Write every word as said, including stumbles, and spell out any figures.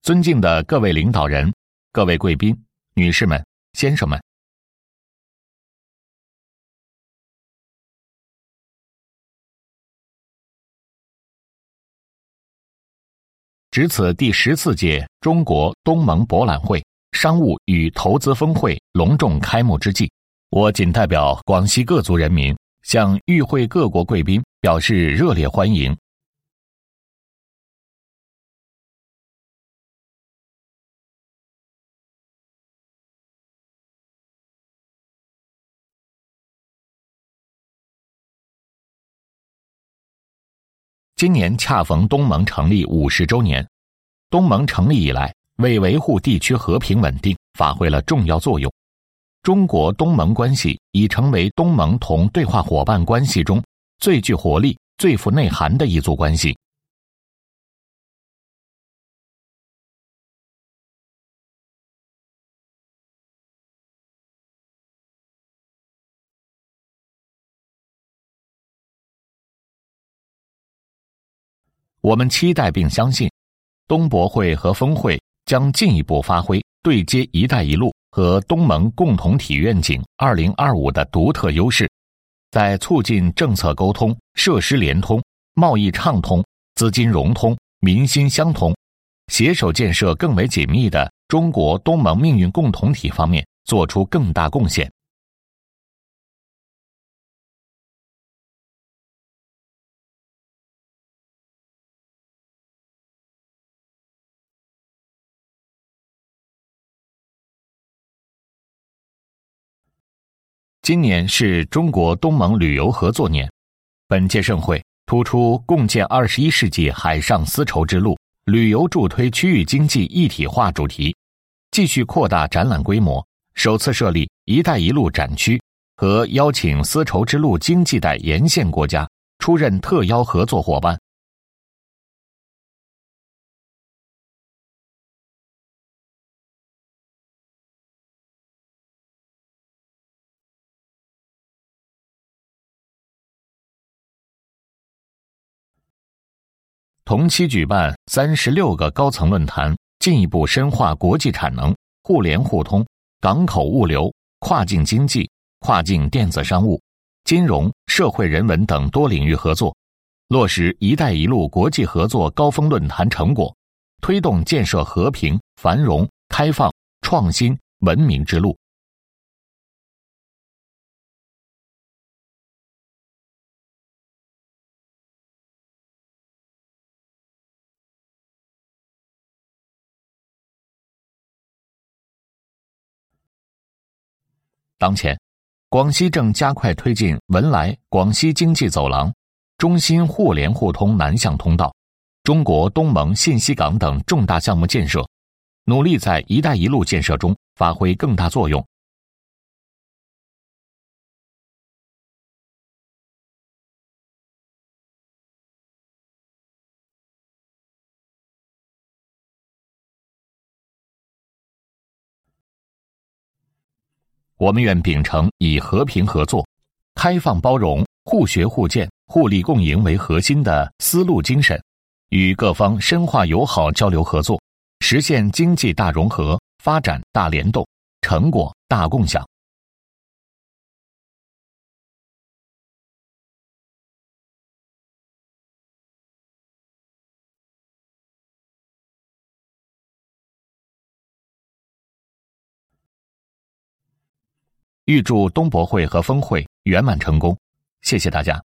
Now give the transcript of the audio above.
尊敬的各位领导人、各位贵宾、女士们、先生们，值此第十四届中国东盟博览会商务与投资峰会隆重开幕之际，我谨代表广西各族人民向与会各国贵宾表示热烈欢迎。今年恰逢东盟成立五十周年，东盟成立以来，为维护地区和平稳定发挥了重要作用。中国东盟关系已成为东盟同对话伙伴关系中最具活力、最富内涵的一组关系。我们期待并相信，东博会和峰会将进一步发挥对接“一带一路”和东盟共同体愿景二零二五的独特优势，在促进政策沟通、设施联通、贸易畅通、资金融通、民心相通，携手建设更为紧密的中国东盟命运共同体方面做出更大贡献。今年是中国东盟旅游合作年，本届盛会突出共建二十一世纪海上丝绸之路，旅游助推区域经济一体化主题，继续扩大展览规模，首次设立“一带一路”展区和邀请丝绸之路经济带沿线国家出任特邀合作伙伴。同期举办三十六个高层论坛，进一步深化国际产能、互联互通、港口物流、跨境经济、跨境电子商务、金融、社会人文等多领域合作，落实“一带一路”国际合作高峰论坛成果，推动建设和平、繁荣、开放、创新、文明之路。当前，广西正加快推进文莱广西经济走廊、中新互联互通南向通道、中国东盟信息港等重大项目建设，努力在“一带一路”建设中发挥更大作用。我们愿秉承以和平合作、开放包容、互学互鉴、互利共赢为核心的丝路精神，与各方深化友好交流合作，实现经济大融合、发展大联动、成果大共享。预祝东博会和峰会圆满成功，谢谢大家。